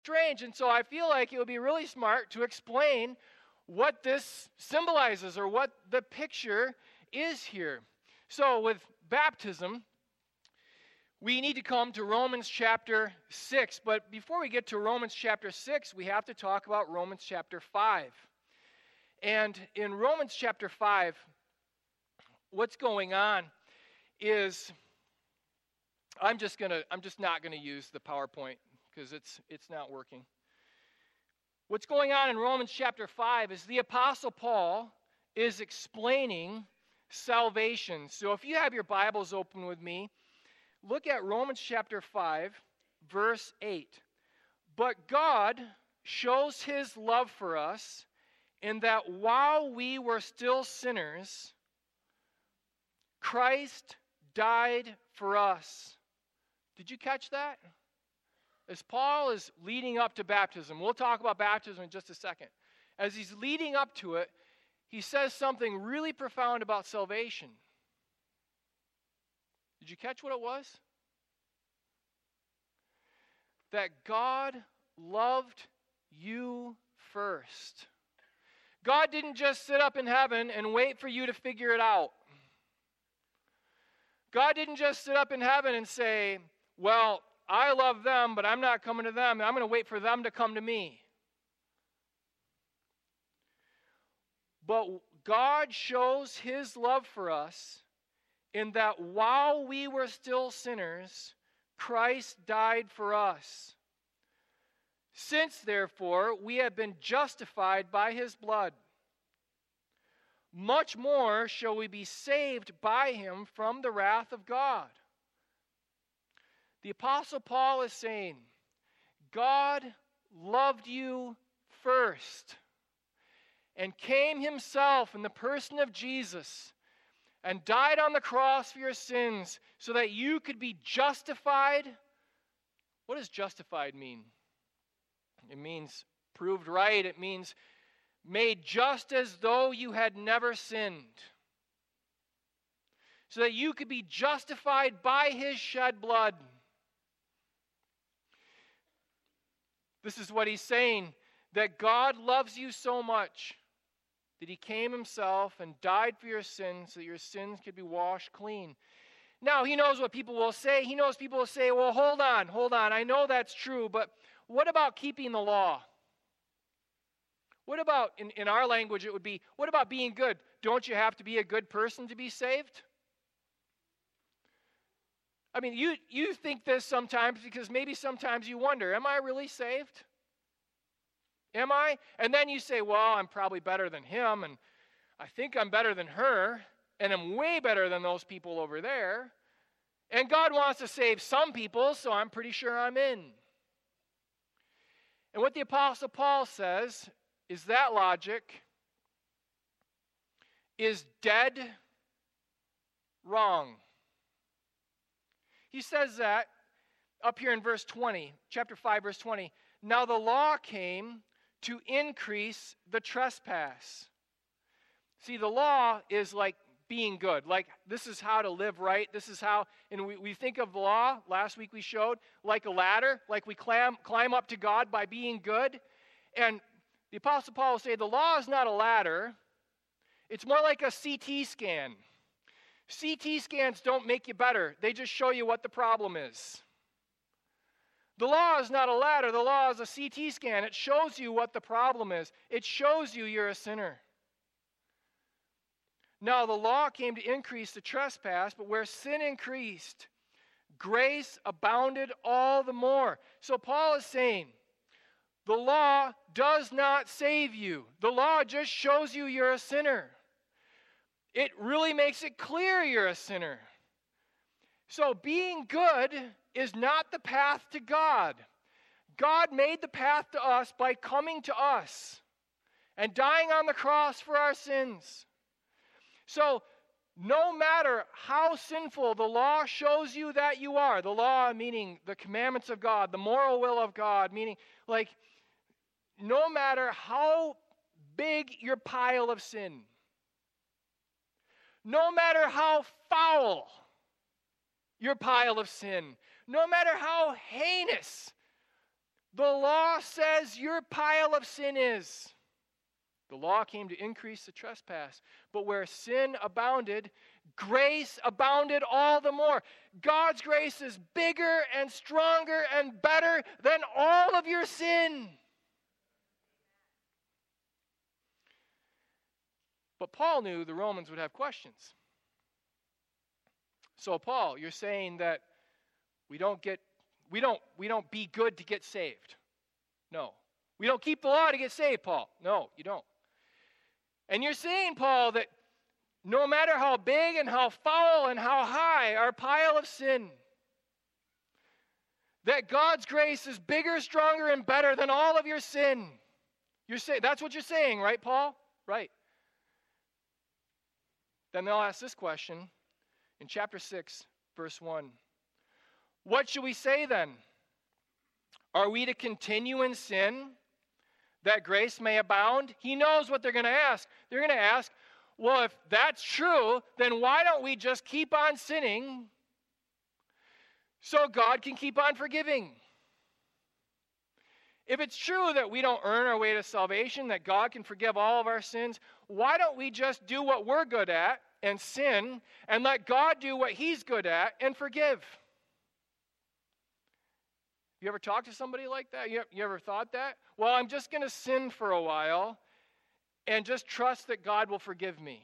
strange. And so I feel like it would be really smart to explain what this symbolizes or what the picture is here. So with baptism, we need to come to Romans chapter 6. But before we get to Romans chapter 6, we have to talk about Romans chapter 5. And in Romans chapter 5, what's going on is I'm just not going to use the PowerPoint because it's not working. What's going on in Romans chapter 5 is the Apostle Paul is explaining salvation. So if you have your Bibles open with me, look at Romans chapter 5, verse 8. But God shows his love for us in that while we were still sinners, Christ died for us. Did you catch that? As Paul is leading up to baptism, we'll talk about baptism in just a second. As he's leading up to it, he says something really profound about salvation. Did you catch what it was? That God loved you first. God didn't just sit up in heaven and wait for you to figure it out. God didn't just sit up in heaven and say, well, I love them, but I'm not coming to them. I'm going to wait for them to come to me. But God shows his love for us in that while we were still sinners, Christ died for us. Since, therefore, we have been justified by his blood, much more shall we be saved by him from the wrath of God. The Apostle Paul is saying, God loved you first and came himself in the person of Jesus and died on the cross for your sins so that you could be justified. What does justified mean? It means proved right. It means made just as though you had never sinned. So that you could be justified by his shed blood. This is what he's saying, that God loves you so much that he came himself and died for your sins so that your sins could be washed clean. Now, he knows what people will say. He knows people will say, well, hold on. I know that's true, but what about keeping the law? What about, in our language, it would be, what about being good? Don't you have to be a good person to be saved? I mean, you think this sometimes because maybe sometimes you wonder, am I really saved? Am I? And then you say, well, I'm probably better than him, and I think I'm better than her, and I'm way better than those people over there. And God wants to save some people, so I'm pretty sure I'm in. And what the Apostle Paul says is that logic is dead wrong. He says that up here in verse 20, chapter 5, verse 20. Now the law came to increase the trespass. See, the law is like being good. Like, this is how to live right. This is how, and we think of the law, last week we showed, like a ladder, like we climb up to God by being good. And the Apostle Paul will say, the law is not a ladder. It's more like a CT scan. CT scans don't make you better. They just show you what the problem is. The law is not a ladder. The law is a CT scan. It shows you what the problem is. It shows you you're a sinner. Now, the law came to increase the trespass, but where sin increased, grace abounded all the more. So Paul is saying, the law does not save you. The law just shows you you're a sinner. It really makes it clear you're a sinner. So being good is not the path to God. God made the path to us by coming to us and dying on the cross for our sins. So no matter how sinful the law shows you that you are, the law meaning the commandments of God, the moral will of God, meaning like no matter how big your pile of sin, no matter how foul your pile of sin, no matter how heinous The law says your pile of sin is. The law came to increase the trespass. But where sin abounded, grace abounded all the more. God's grace is bigger and stronger and better than all of your sin. But Paul knew the Romans would have questions. So Paul, you're saying that we don't be good to get saved. No. We don't keep the law to get saved, Paul. No, you don't. And you're saying, Paul, that no matter how big and how foul and how high our pile of sin, that God's grace is bigger, stronger, and better than all of your sin. That's what you're saying, right, Paul? Right. Then they'll ask this question in chapter 6, verse 1. What should we say then? Are we to continue in sin that grace may abound? He knows what they're going to ask. They're going to ask, well, if that's true, then why don't we just keep on sinning so God can keep on forgiving? If it's true that we don't earn our way to salvation, that God can forgive all of our sins, why don't we just do what we're good at and sin and let God do what he's good at and forgive? You ever talked to somebody like that? You ever thought that? Well, I'm just going to sin for a while and just trust that God will forgive me.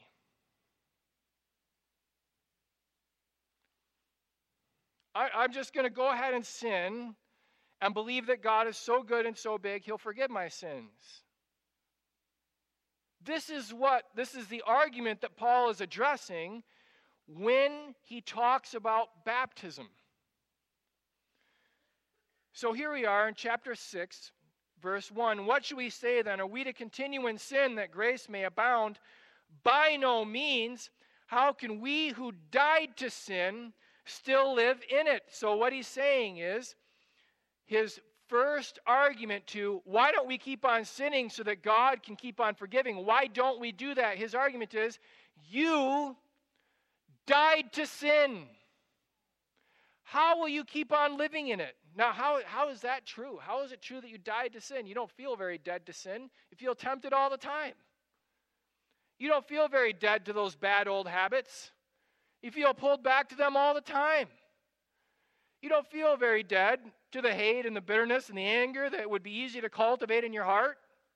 I'm just going to go ahead and sin and believe that God is so good and so big, he'll forgive my sins. This is the argument that Paul is addressing when he talks about baptism. So here we are in chapter 6, verse 1. What should we say then? Are we to continue in sin that grace may abound? By no means. How can we who died to sin still live in it? So what he's saying is, his first argument to why don't we keep on sinning so that God can keep on forgiving? Why don't we do that? His argument is, you died to sin. How will you keep on living in it? Now, how is that true? How is it true that you died to sin? You don't feel very dead to sin. You feel tempted all the time. You don't feel very dead to those bad old habits. You feel pulled back to them all the time. You don't feel very dead to the hate and the bitterness and the anger that would be easy to cultivate in your heart.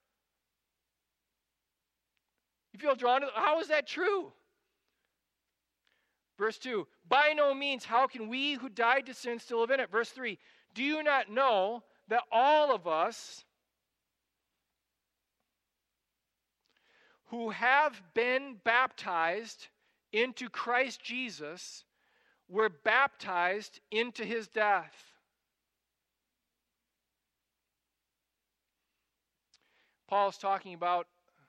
You feel drawn to, how is that true? Verse 2, by no means, how can we who died to sin still live in it? Verse 3, do you not know that all of us who have been baptized into Christ Jesus were baptized into his death? Paul's talking about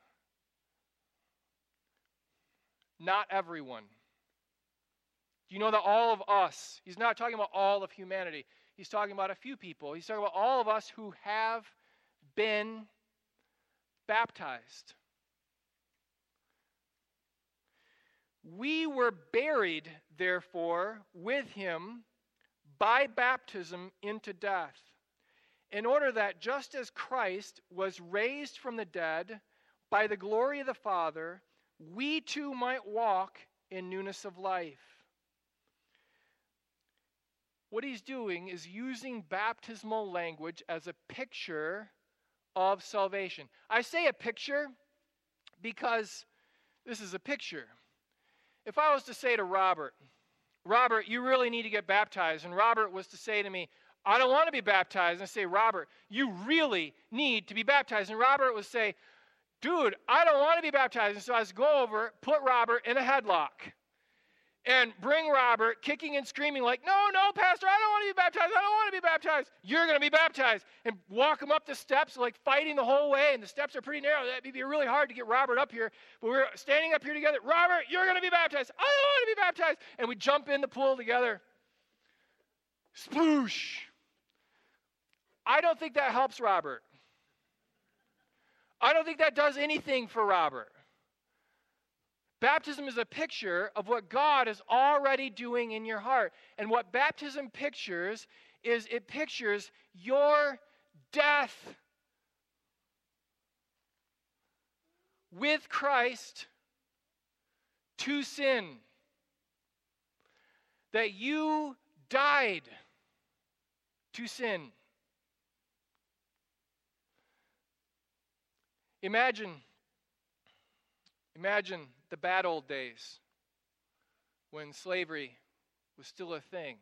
not everyone. Do you know that all of us, he's not talking about all of humanity. He's talking about a few people. He's talking about all of us who have been baptized. We were buried, therefore, with him by baptism into death, in order that just as Christ was raised from the dead by the glory of the Father, we too might walk in newness of life. What he's doing is using baptismal language as a picture of salvation. I say a picture because this is a picture. If I was to say to Robert, you really need to get baptized, and Robert was to say to me, I don't want to be baptized, and I say, Robert, you really need to be baptized. And Robert would say, dude, I don't want to be baptized. And so I was go over, put Robert in a headlock, and bring Robert kicking and screaming like, no, Pastor, I don't want to be baptized. I don't want to be baptized. You're going to be baptized. And walk him up the steps like fighting the whole way. And the steps are pretty narrow. That'd be really hard to get Robert up here. But we're standing up here together. Robert, you're going to be baptized. I don't want to be baptized. And we jump in the pool together. Sploosh. I don't think that helps Robert. I don't think that does anything for Robert. Baptism is a picture of what God is already doing in your heart. And what baptism pictures is it pictures your death with Christ to sin. That you died to sin. Imagine the bad old days when slavery was still a thing.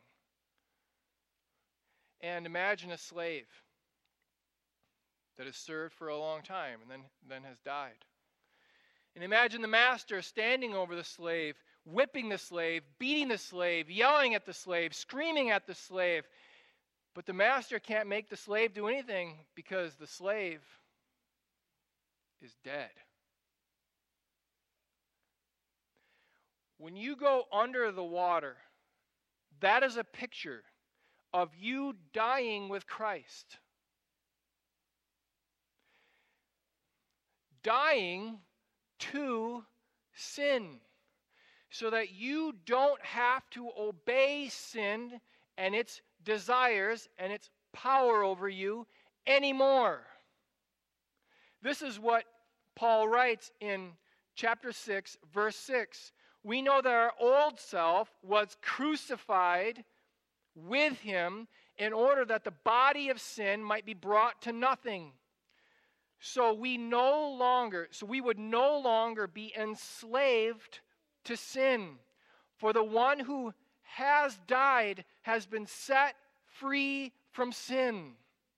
And imagine a slave that has served for a long time and then has died. And imagine the master standing over the slave, whipping the slave, beating the slave, yelling at the slave, screaming at the slave. But the master can't make the slave do anything because the slave is dead. When you go under the water, that is a picture of you dying with Christ. Dying to sin, so that you don't have to obey sin and its desires and its power over you anymore. This is what Paul writes in chapter 6, verse 6. We know that our old self was crucified with him in order that the body of sin might be brought to nothing. So we would no longer be enslaved to sin. For the one who has died has been set free from sin.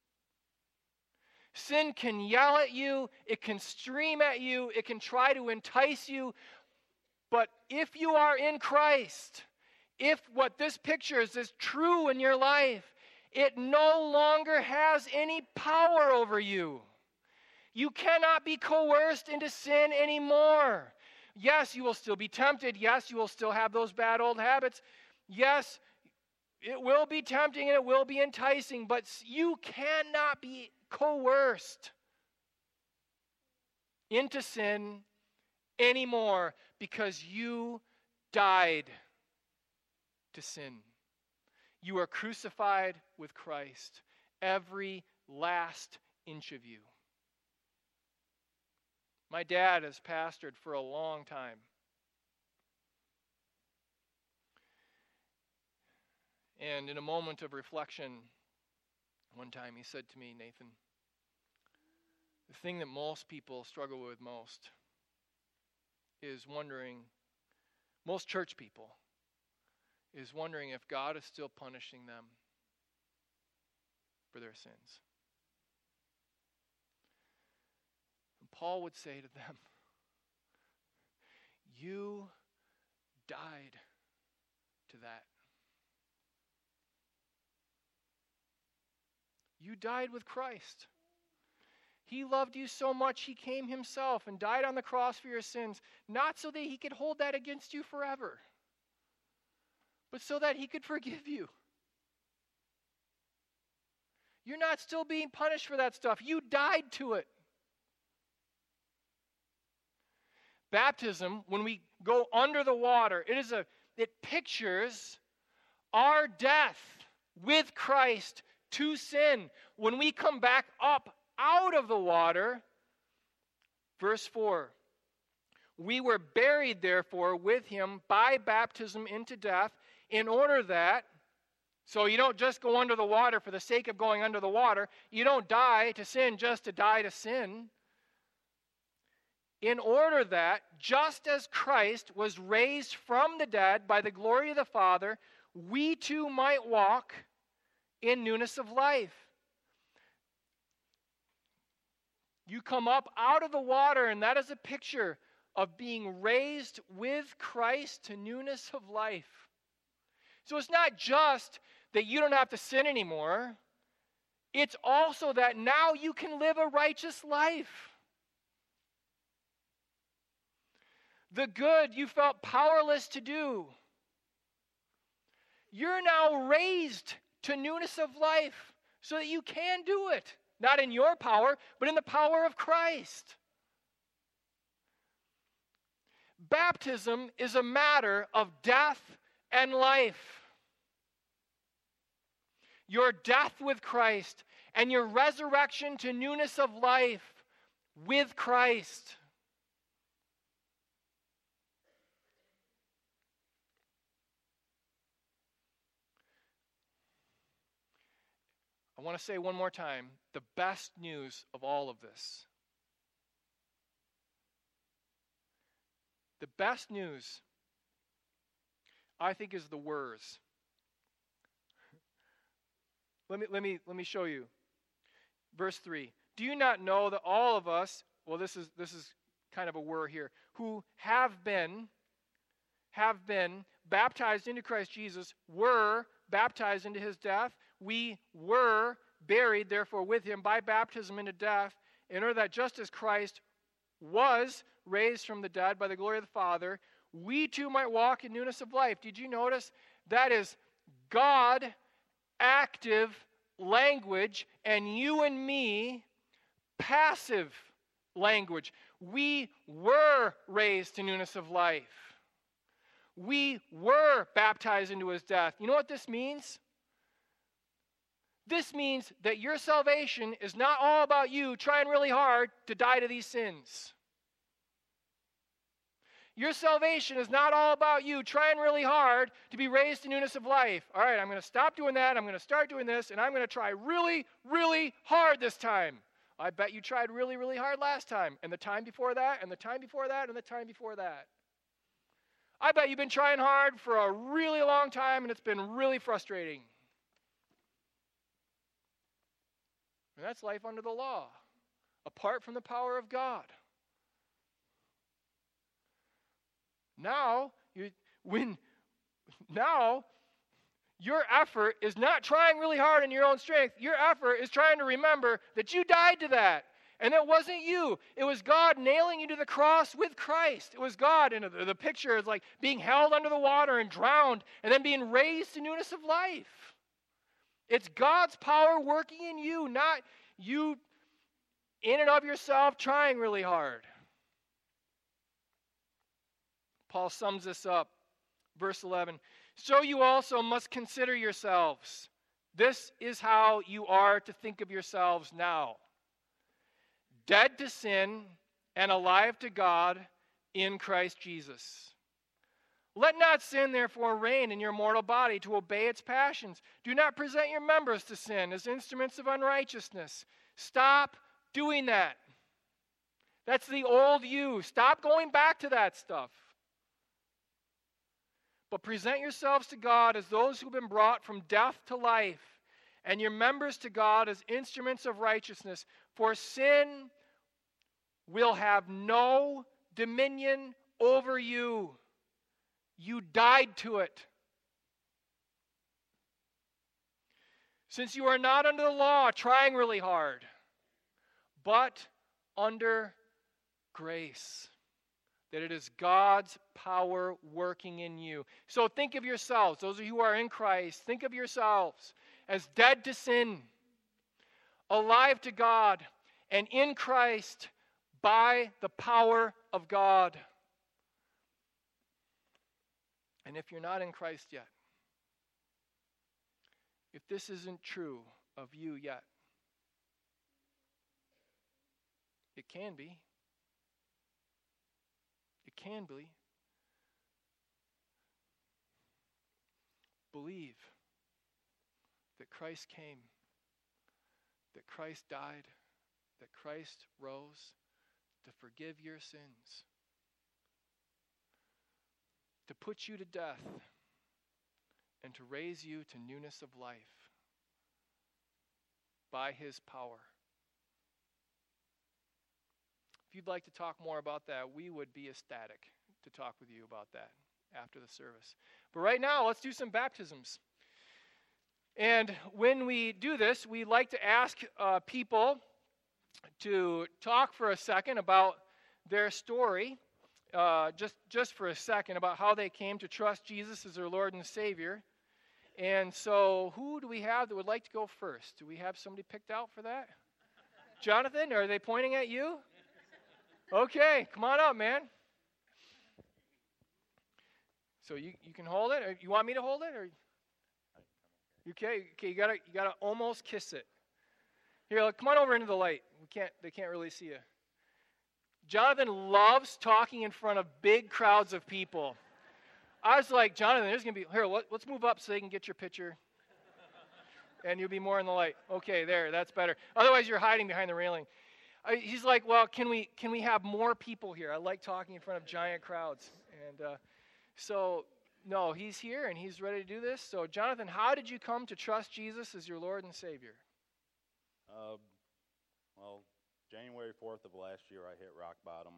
Sin can yell at you, it can scream at you, it can try to entice you. But if you are in Christ, if what this picture is true in your life, it no longer has any power over you. You cannot be coerced into sin anymore. Yes, you will still be tempted. Yes, you will still have those bad old habits. Yes, it will be tempting and it will be enticing, but you cannot be coerced into sin anymore because you died to sin. You are crucified with Christ, every last inch of you. My dad has pastored for a long time. And in a moment of reflection, one time he said to me, Nathan, the thing that most people struggle with most is wondering, most church people, is wondering if God is still punishing them for their sins. And Paul would say to them, you died to that. You died with Christ. He loved you so much, he came himself and died on the cross for your sins, not so that he could hold that against you forever, but so that he could forgive you. You're not still being punished for that stuff. You died to it. Baptism, when we go under the water, it pictures our death with Christ to sin. When we come back up out of the water, verse 4, we were buried therefore with him by baptism into death, in order that, so you don't just go under the water for the sake of going under the water, you don't die to sin just to die to sin, in order that, just as Christ was raised from the dead by the glory of the Father, we too might walk in newness of life. You come up out of the water, and that is a picture of being raised with Christ to newness of life. So it's not just that you don't have to sin anymore. It's also that now you can live a righteous life. The good you felt powerless to do, you're now raised to newness of life so that you can do it. Not in your power, but in the power of Christ. Baptism is a matter of death and life. your death with Christ, and your resurrection to newness of life with Christ. I want to say one more time, the best news of all of this. The best news, I think, is the words. Let me show you. Verse 3. Do you not know that all of us, well, this is kind of a word here, who have been baptized into Christ Jesus, were baptized into his death? We were buried, therefore, with him by baptism into death, in order that just as Christ was raised from the dead by the glory of the Father, we too might walk in newness of life. Did you notice? That is God active language, and you and me passive language. We were raised to newness of life. We were baptized into his death. You know what this means? This means that your salvation is not all about you trying really hard to die to these sins. Your salvation is not all about you trying really hard to be raised to newness of life. All right, I'm going to stop doing that. I'm going to start doing this, and I'm going to try really, really hard this time. I bet you tried really, really hard last time, and the time before that, and the time before that, and the time before that. I bet you've been trying hard for a really long time, and it's been really frustrating. And that's life under the law, apart from the power of God. Now your effort is not trying really hard in your own strength. Your effort is trying to remember that you died to that. And it wasn't you. It was God nailing you to the cross with Christ. It was God. And the picture is like being held under the water and drowned and then being raised to newness of life. It's God's power working in you, not you in and of yourself trying really hard. Paul sums this up. Verse 11. So you also must consider yourselves. This is how you are to think of yourselves now. Dead to sin and alive to God in Christ Jesus. Let not sin therefore reign in your mortal body to obey its passions. Do not present your members to sin as instruments of unrighteousness. Stop doing that. That's the old you. Stop going back to that stuff. But present yourselves to God as those who've been brought from death to life, and your members to God as instruments of righteousness. For sin will have no dominion over you. You died to it. Since you are not under the law, trying really hard, but under grace. That it is God's power working in you. So think of yourselves, those of you who are in Christ, think of yourselves as dead to sin, alive to God, and in Christ by the power of God. And if you're not in Christ yet, if this isn't true of you yet, it can be. It can be. Believe that Christ came, that Christ died, that Christ rose to forgive your sins, to put you to death, and to raise you to newness of life by his power. If you'd like to talk more about that, we would be ecstatic to talk with you about that after the service. But right now, let's do some baptisms. And when we do this, we like to ask people to talk for a second about their story, just for a second, about how they came to trust Jesus as their Lord and Savior. And so who do we have that would like to go first? Do we have somebody picked out for that? Jonathan, are they pointing at you? Okay, come on up, man. So you can hold it? Or you want me to hold it? Or? Okay, you gotta almost kiss it. Here, look, come on over into the light. They can't really see you. Jonathan loves talking in front of big crowds of people. I was like, Jonathan, there's gonna be here. Let's move up so they can get your picture, and you'll be more in the light. Okay, there, that's better. Otherwise, you're hiding behind the railing. He's like, well, can we have more people here? I like talking in front of giant crowds, and so no, he's here and he's ready to do this. So, Jonathan, how did you come to trust Jesus as your Lord and Savior? Well, January 4th of last year, I hit rock bottom.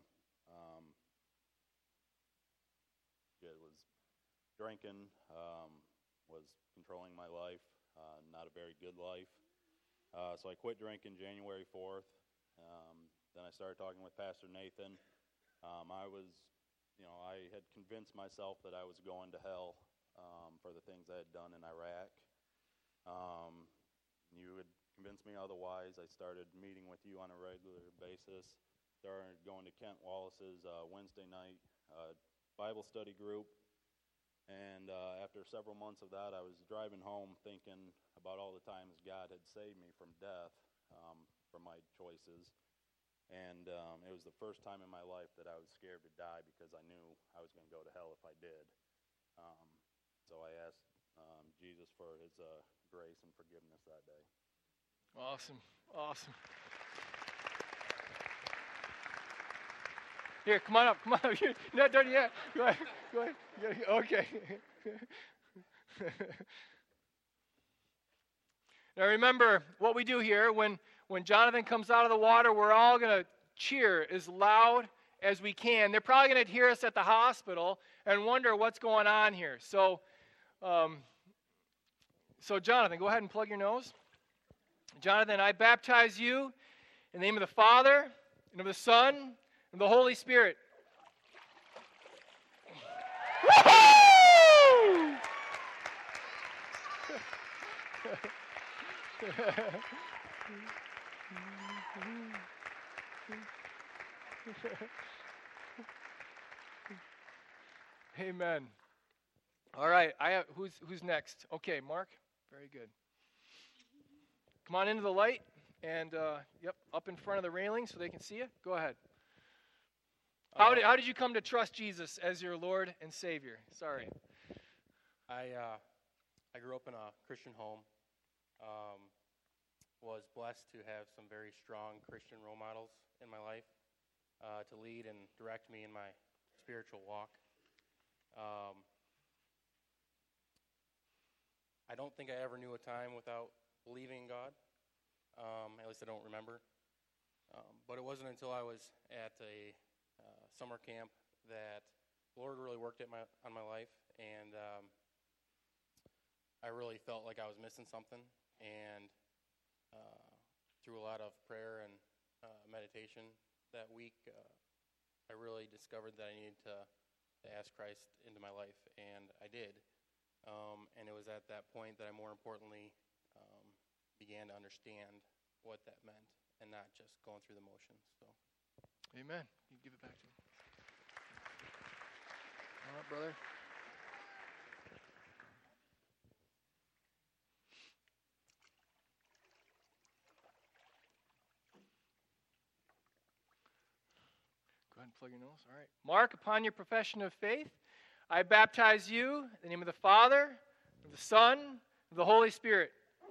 It was drinking, was controlling my life, not a very good life. So I quit drinking January 4th. Then I started talking with Pastor Nathan. I had convinced myself that I was going to hell for the things I had done in Iraq. You had convinced me otherwise. I started meeting with you on a regular basis. Started going to Kent Wallace's Wednesday night Bible study group. And after several months of that, I was driving home thinking about all the times God had saved me from death from my choices. And it was the first time in my life that I was scared to die because I knew I was going to go to hell if I did. So I asked Jesus for his grace and forgiveness that day. Awesome. Here, come on up. You're not done yet. Go ahead. Okay. Now remember what we do here. When Jonathan comes out of the water, we're all going to cheer as loud as we can. They're probably going to hear us at the hospital and wonder what's going on here. So Jonathan, go ahead and plug your nose. Jonathan, I baptize you in the name of the Father, and of the Son, and of the Holy Spirit. Woo-hoo! Amen. All right, who's next? Okay, Mark. Very good. Come on into the light, and up in front of the railing so they can see you. Go ahead. How did you come to trust Jesus as your Lord and Savior? Sorry. I grew up in a Christian home. Was blessed to have some very strong Christian role models in my life to lead and direct me in my spiritual walk. I don't think I ever knew a time without believing in God. At least I don't remember. But it wasn't until I was at a summer camp that the Lord really worked on my life, and I really felt like I was missing something. And through a lot of prayer and meditation that week, I really discovered that I needed to ask Christ into my life, and I did. And it was at that point that I more importantly began to understand what that meant and not just going through the motions. So, Amen. You give it back to him. All right, brother. Go ahead and plug your nose. All right. Mark, upon your profession of faith, I baptize you in the name of the Father, of the Son, of the Holy Spirit.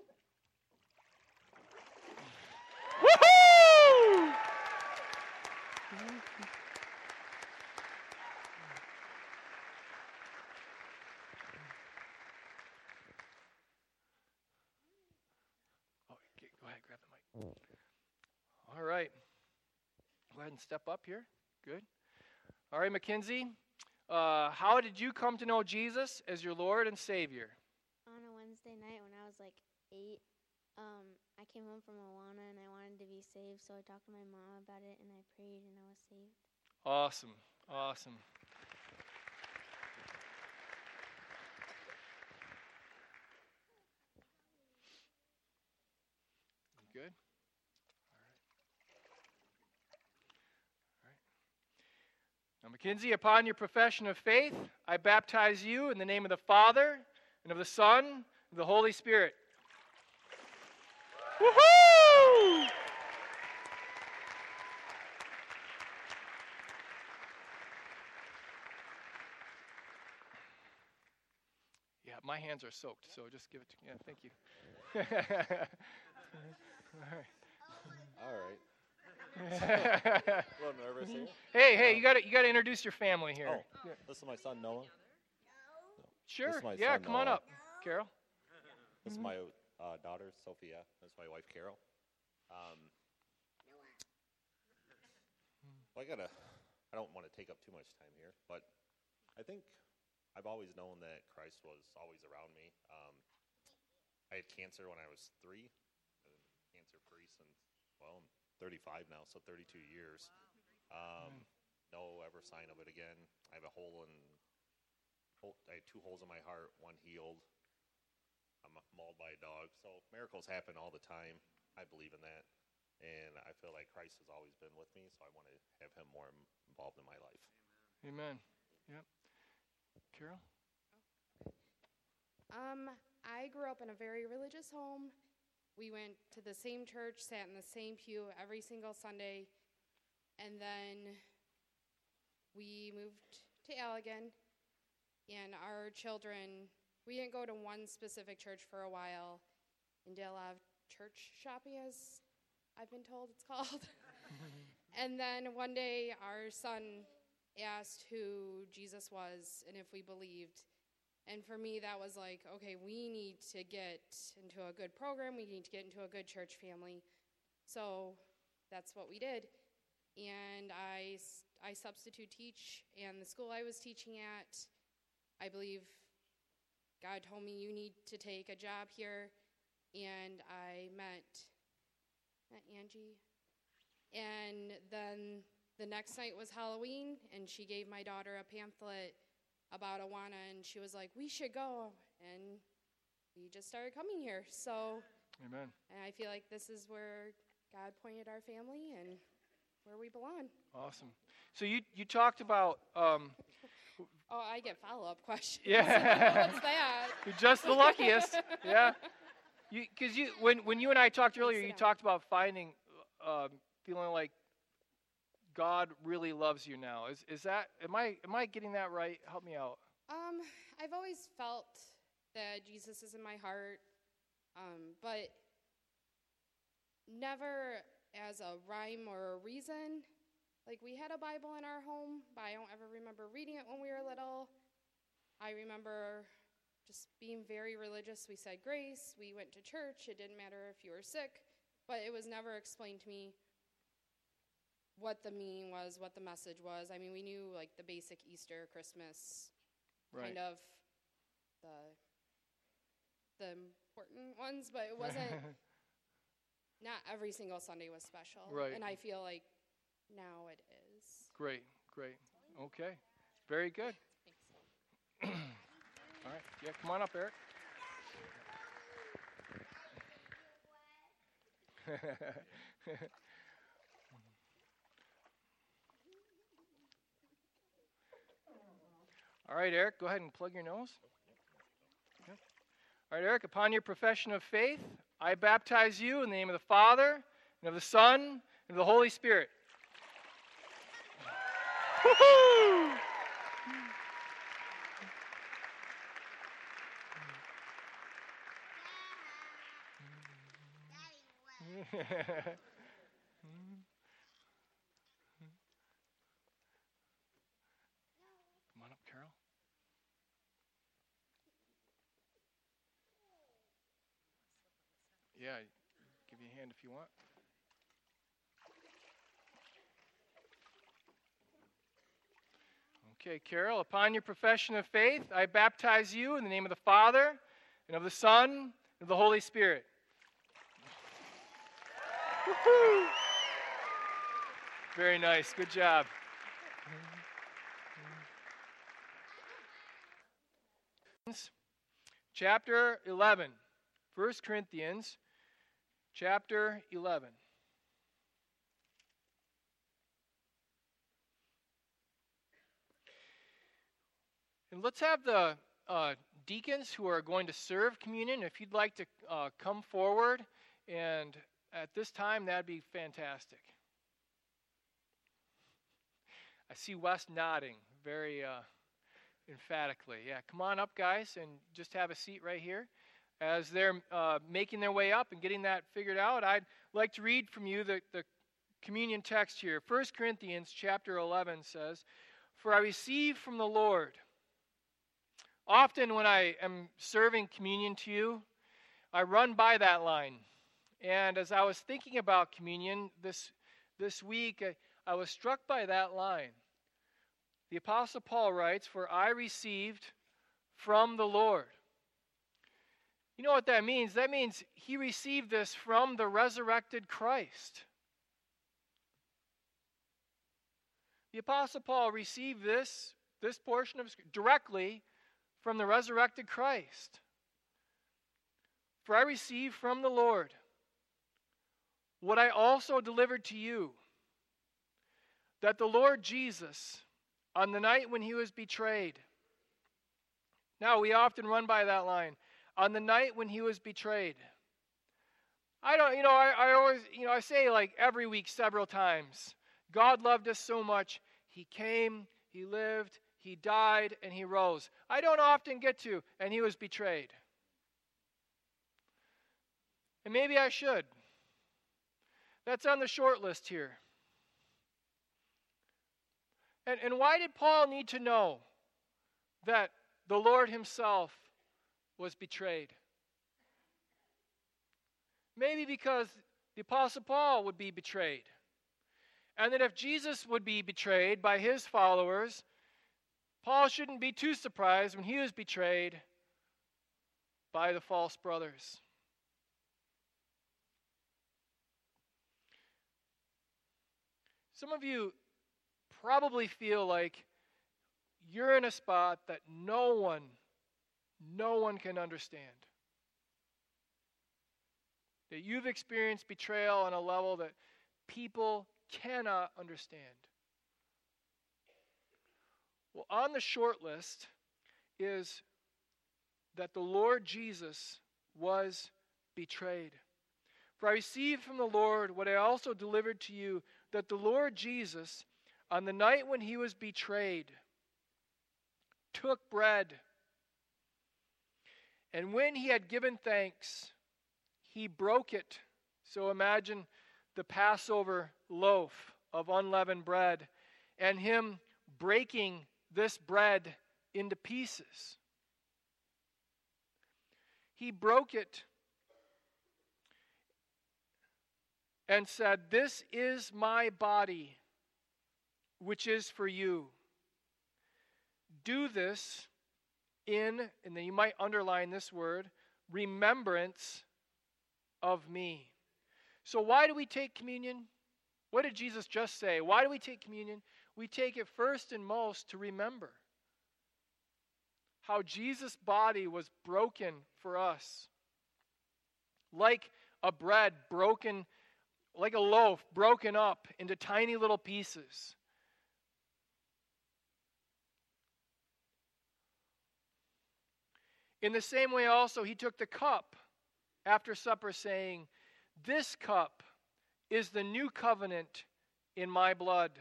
Woohoo! Go ahead, grab the mic. All right. Go ahead and step up here. Good. All right, Mackenzie. How did you come to know Jesus as your Lord and Savior? On a Wednesday night when I was like 8, I came home from Awana and I wanted to be saved, so I talked to my mom about it and I prayed and I was saved. Awesome. You good? All right. Now, Mackenzie, upon your profession of faith, I baptize you in the name of the Father, and of the Son, and the Holy Spirit. Woohoo! Yeah, my hands are soaked, so just give it to me. Yeah, thank you. All right. A little nervous here. Hey, you got to introduce your family here. Oh, Yeah. this is my son Noah. Sure. This is my Yeah, son, come on Noah. up, Carol. This is my daughter Sophia. That's my wife Carol. Well, I don't want to take up too much time here, but I think I've always known that Christ was always around me. I had cancer when I was 3. I've been cancer-free since, well, I'm 35 now, so 32 years. No ever sign of it again. I have I had 2 holes in my heart, 1 healed. I'm mauled by a dog. So miracles happen all the time. I believe in that. And I feel like Christ has always been with me, so I want to have him more involved in my life. Amen. Yep. Carol? I grew up in a very religious home. We went to the same church, sat in the same pew every single Sunday, and then we moved to Allegan, and our children, we didn't go to one specific church for a while, in Dale Ave church shopping, as I've been told it's called. And then one day our son asked who Jesus was and if we believed. And for me, that was like, okay, we need to get into a good program. We need to get into a good church family. So that's what we did. And I substitute teach, and the school I was teaching at, I believe God told me you need to take a job here. And I met Angie. And then the next night was Halloween, and she gave my daughter a pamphlet about Awana, and she was like, we should go. And we just started coming here. So, Amen. and I feel like this is where God pointed our family and where we belong. Awesome. So you talked about Oh, I get follow-up questions. Yeah. What's that? You're just the luckiest. Yeah. Because when you and I talked earlier, you talked about feeling like God really loves you now. Is that am I getting that right? Help me out. I've always felt that Jesus is in my heart, but never as a rhyme or a reason. Like, we had a Bible in our home, but I don't ever remember reading it when we were little. I remember just being very religious. We said grace. We went to church. It didn't matter if you were sick, but it was never explained to me what the meaning was, what the message was. I mean, we knew, like, the basic Easter, Christmas, Right. kind of the important ones, but it wasn't, not every single Sunday was special. Right. And I feel like now it is. Great. Okay. Very good. Thanks. All right. Yeah, come on up, Eric. All right, Eric, go ahead and plug your nose. Yep. All right, Eric, upon your profession of faith, I baptize you in the name of the Father, and of the Son, and of the Holy Spirit. Woo-hoo! Come on up, Carol. Yeah, give you a hand if you want. Okay, Carol, upon your profession of faith, I baptize you in the name of the Father, and of the Son, and of the Holy Spirit. Woo-hoo! Very nice. Good job. Chapter 11. 1 Corinthians chapter 11. And let's have the deacons who are going to serve communion. If you'd like to come forward, and at this time, that'd be fantastic. I see Wes nodding very emphatically. Yeah, come on up, guys, and just have a seat right here. As they're making their way up and getting that figured out, I'd like to read from you the communion text here. 1 Corinthians chapter 11 says, "For I received from the Lord." Often when I am serving communion to you, I run by that line. And as I was thinking about communion this week, I was struck by that line. The Apostle Paul writes, "For I received from the Lord." You know what that means? That means he received this from the resurrected Christ. The Apostle Paul received this portion of Scripture directly from the resurrected Christ. "For I received from the Lord what I also delivered to you, that the Lord Jesus, on the night when he was betrayed." Now, we often run by that line. On the night when he was betrayed. I always, I say like every week several times, God loved us so much, he came, he lived, he died, and he rose. I don't often get to, and he was betrayed. And maybe I should. That's on the short list here. And why did Paul need to know that the Lord himself was betrayed? Maybe because the Apostle Paul would be betrayed. And that if Jesus would be betrayed by his followers, Paul shouldn't be too surprised when he was betrayed by the false brothers. Some of you probably feel like you're in a spot that no one can understand. That you've experienced betrayal on a level that people cannot understand. Well, on the short list is that the Lord Jesus was betrayed. "For I received from the Lord what I also delivered to you, that the Lord Jesus, on the night when he was betrayed, took bread. And when he had given thanks, he broke it." So imagine the Passover loaf of unleavened bread and him breaking this bread into pieces. He broke it and said, "This is my body, which is for you. Do this in," and then you might underline this word, "remembrance of me." So why do we take communion? What did Jesus just say? Why do we take communion? We take it first and most to remember how Jesus' body was broken for us. Like a bread broken, like a loaf broken up into tiny little pieces. In the same way also, he took the cup after supper, saying, "This cup is the new covenant in my blood.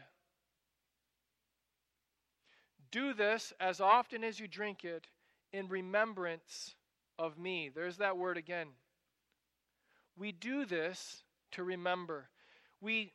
Do this as often as you drink it in remembrance of me." There's that word again. We do this to remember. We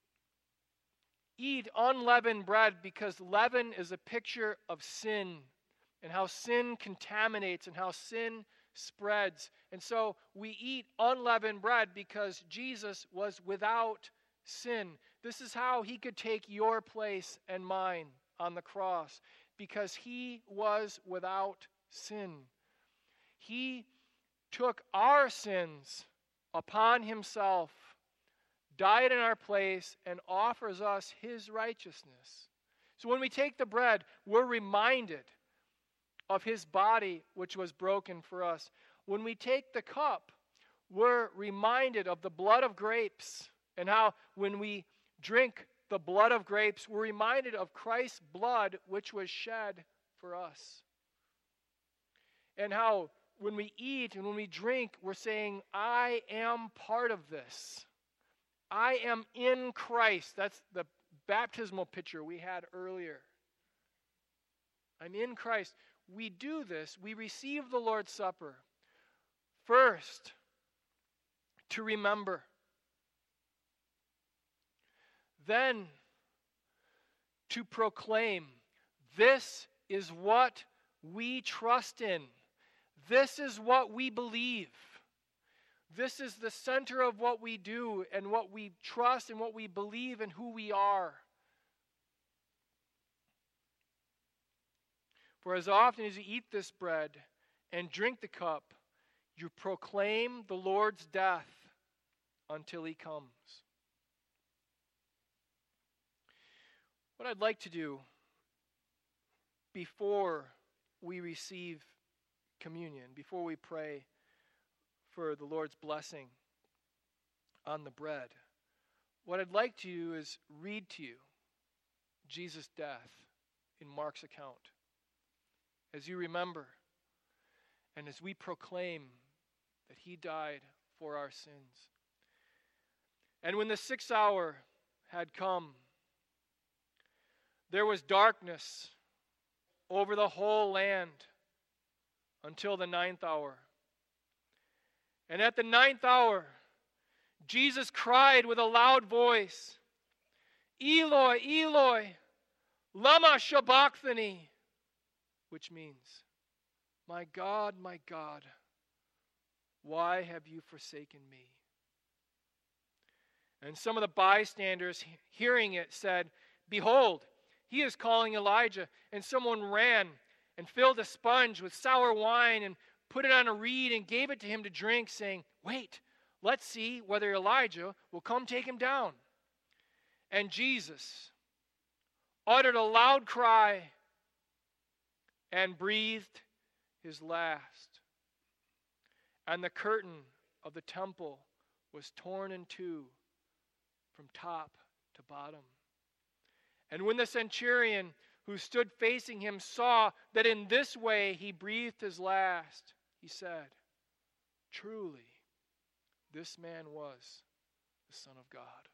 eat unleavened bread because leaven is a picture of sin and how sin contaminates and how sin spreads. And so we eat unleavened bread because Jesus was without sin. This is how he could take your place and mine on the cross, because he was without sin. He took our sins upon himself, died in our place, and offers us his righteousness. So when we take the bread, we're reminded of his body which was broken for us. When we take the cup, we're reminded of the blood of grapes, and how when we drink the blood of grapes, we're reminded of Christ's blood which was shed for us. And how when we eat and when we drink, we're saying, I am part of this. I am in Christ. That's the baptismal picture we had earlier. I'm in Christ. We do this. We receive the Lord's Supper first to remember. Then to proclaim. This is what we trust in. This is what we believe. This is the center of what we do and what we trust and what we believe and who we are. For as often as you eat this bread and drink the cup, you proclaim the Lord's death until he comes. What I'd like to do before we receive communion, before we pray for the Lord's blessing on the bread, what I'd like to do is read to you Jesus' death in Mark's account. As you remember, and as we proclaim that he died for our sins. And when the 6th hour had come, there was darkness over the whole land until the 9th hour. And at the 9th hour, Jesus cried with a loud voice, Eloi, Eloi, lama sabachthani, which means, my God, why have you forsaken me? And some of the bystanders hearing it said, behold, he is calling Elijah. And someone ran and filled a sponge with sour wine and put it on a reed and gave it to him to drink, saying, wait, let's see whether Elijah will come take him down. And Jesus uttered a loud cry and breathed his last. And the curtain of the temple was torn in two from top to bottom. And when the centurion who stood facing him saw that in this way he breathed his last, he said, truly, this man was the Son of God.